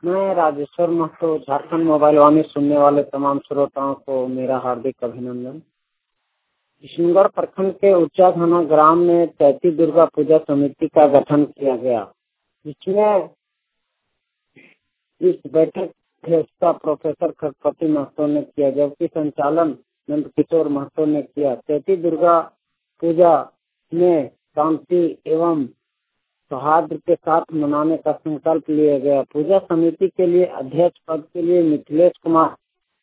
मैं राजेश्वर महतो, झारखंड मोबाइल वाणी सुनने वाले तमाम श्रोताओं को मेरा हार्दिक अभिनंदन। किशनगढ़ प्रखंड के ऊंचा घना ग्राम में चैती दुर्गा पूजा समिति का गठन किया गया, जिसमें इस बैठक की अध्यक्षता प्रोफेसर खरपति महतो ने किया, जबकि संचालन नंद किशोर महतो ने किया। चैती दुर्गा पूजा में शांति एवं सौहार्द के साथ मनाने का संकल्प लिया गया। पूजा समिति के लिए अध्यक्ष पद के लिए मिथिलेश कुमार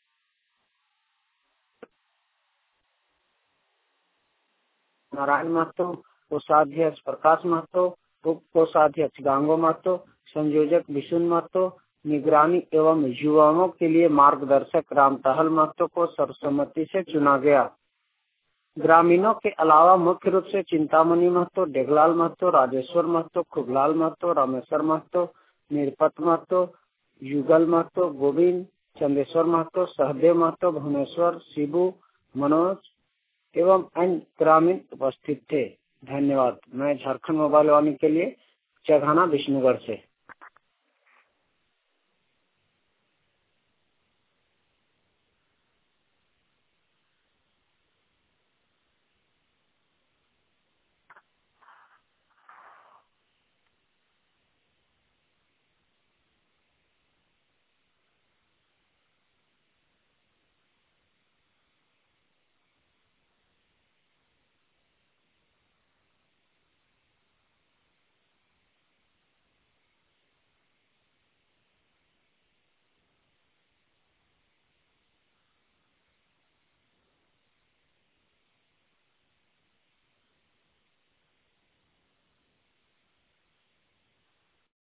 नारायण महतो, कोषाध्यक्ष प्रकाश महतो, उप कोषाध्यक्ष गांगो महतो, संयोजक विशुन महतो, निगरानी एवं युवाओं के लिए मार्गदर्शक रामटहल महतो को सर्वसम्मति से चुना गया। ग्रामीणों के अलावा मुख्य रूप से चिंतामणि महतो, डेगलाल महतो, राजेश्वर महतो, खुबलाल महतो, रामेश्वर महतो, निरपत महतो, युगल महतो, गोविंद, चंदेश्वर महतो, सहदेव महतो, भुवनेश्वर, शिबू, मनोज एवं अन्य ग्रामीण उपस्थित थे। धन्यवाद। मैं झारखंड मोबाइल वाणी के लिए चघाना विष्णुगढ़ से।